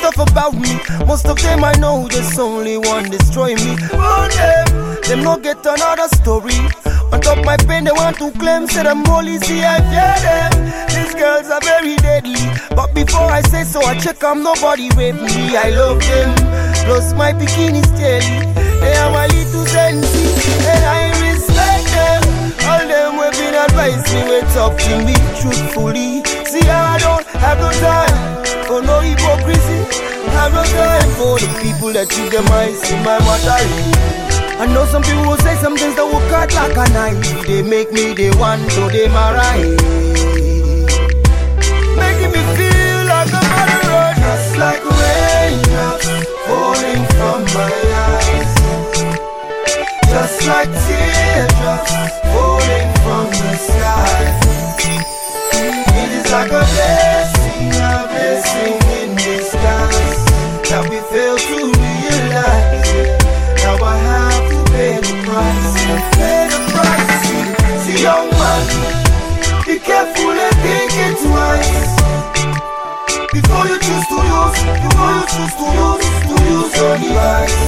stuff about me. Most of them I know, just only one destroy me. Oh, them no get another story. On top my pain, they want to claim, say I'm holy, see I fear them. These girls are very deadly, but before I say so, I check nobody rape me. I love them, plus my bikini's daily. They are my little sensi, and I respect them. All them who been advised me, will talk to me truthfully. See, I don't have no time for no hypocrisy. Have no time for the people that treat them eyes in my matter. I know some people will say some things that will cut like a knife. They make me the one, so they my right. Making me feel like I'm on the road. Just like raindrops falling from my eyes. Just like teardrops falling from the sky. It is like a blessing in disguise that we fail to realize. Now I have to pay the price. Pay the price. See, young man, be careful and think it twice before you choose to use. Before you choose to use your device.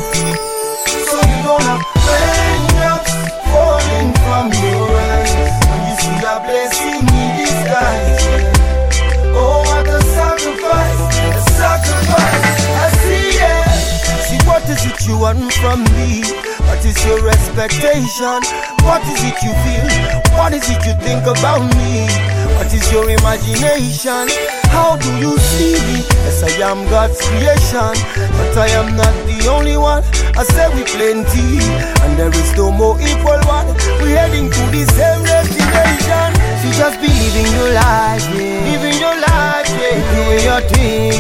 So you don't have raindrops falling from your eyes. When you see a blessing in disguise. Oh, what a sacrifice! A sacrifice! I see it. See, what is it you want from me? What is your expectation? What is it you feel? What is it you think about me? What is your imagination? How do you see me? Yes, I am God's creation, but I am not the only one. I say we plenty, and there is no more equal one. We're heading to the same destination. So just be living your life, yeah. Living your life, yeah. Doing your thing,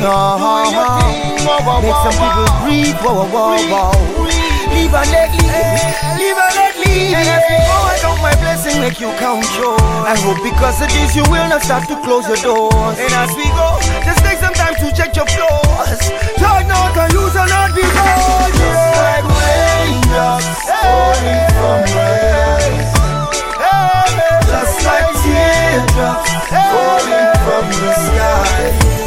Make some people breathe, Live and let live, And as we go, I count my blessing, make you count yours. I hope because of this you will not start to close your doors. And as we go, just take some time to check your flaws. Try not to use and not be bored. Just like raindrops falling from my eyes. Just like teardrops falling from the sky.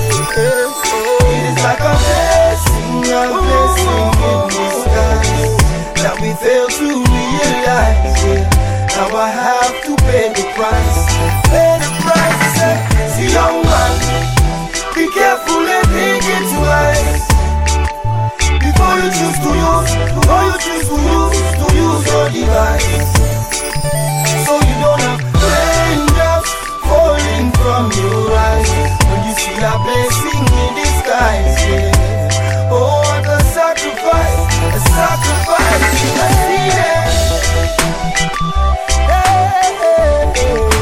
It is like a blessing in disguise that we fail to realize. Now I have to pay the price. Pay the price. See, young man, be careful and think it twice before you choose to use. Before you choose to use your device. So you don't have raindrops falling from your eyes when you see a blessing in disguise. Yeah. Oh, what a sacrifice! A sacrifice! I see it. Hey, hey, hey.